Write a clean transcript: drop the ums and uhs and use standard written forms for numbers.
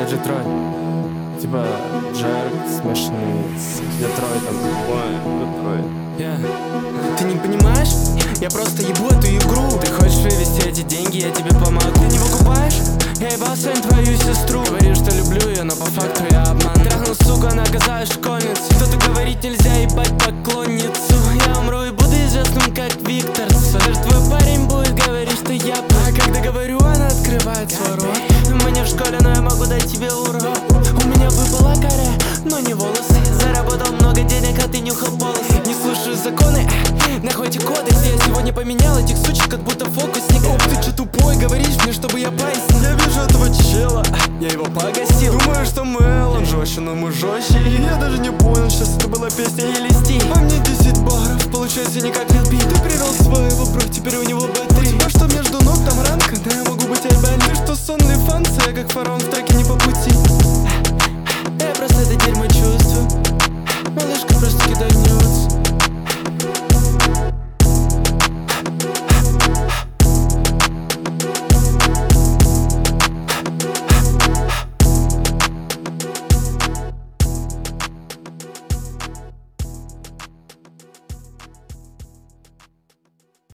Детройт. Типа Джерк смешанный с Детройтом. Ты не понимаешь? Я просто ебу эту игру. Ты хочешь вывести эти деньги, я тебе помогу. Ты не выкупаешь? Я ебал сегодня твою сестру. Говоришь, что люблю ее, но по факту я обман. Трахнул, сука, она оказалась школьницей. Кто-то говорит, нельзя ебать поклонницу. Я умру и буду известным, как Виктор Цой. Твой парень будет говорить, что я а когда говорю, она открывает свой рот. Мы не в школе, но я могу дать тебе урок. У меня выпала каре, но не волосы. Заработал много денег, а ты нюхал волосы. Не слушаю законы, находите кодекс. Я сегодня поменял этих сучек, как будто фокусник. Оп, ты че тупой, говоришь мне, чтобы я пояснил. Я вижу этого чела, я его погасил. Думаю, что Мелон жестче, но мы жестче. И я даже не понял, сейчас это была песня или стих. А мне 10 баров, получается не как Лил Пип. Ты привел своего бро, теперь у него бэт-3. У тебя что между ног, там ранка, да я могу быть айбэн. Ты что, сонный фанс, я как фараон в треке не по пути. Я просто это дерьмо чувствую.